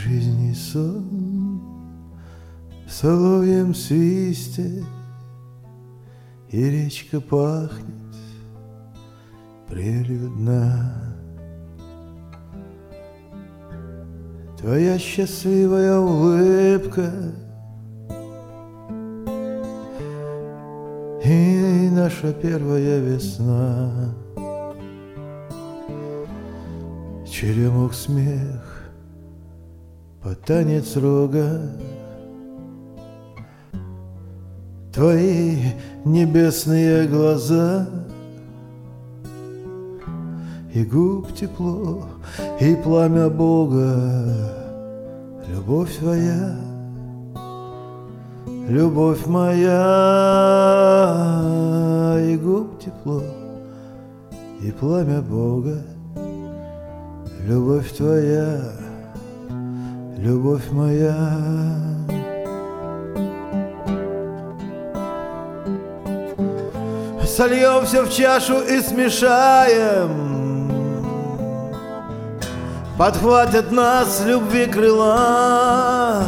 жизни сон в соловьем свисте, и речка пахнет прелюдно. Твоя счастливая улыбка и наша первая весна, черемух смех, под танец рога. Твои небесные глаза, и губ тепло, и пламя Бога. Любовь твоя, любовь моя, и губ тепло, и пламя Бога. Любовь твоя, любовь моя. Сольемся в чашу и смешаем, подхватят нас любви крыла,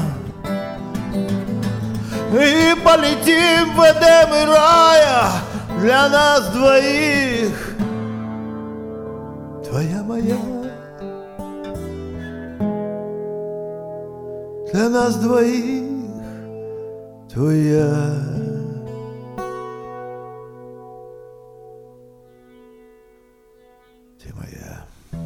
и полетим в Эдем и рая для нас двоих. Твоя моя, для нас двоих. Твоя, ты моя.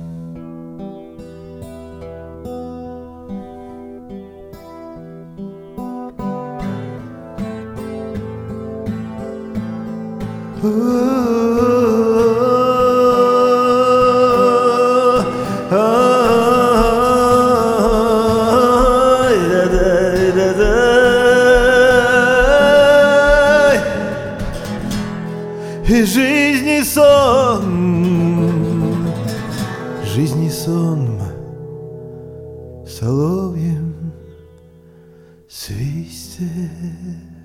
И жизни сон в соловьем свисте.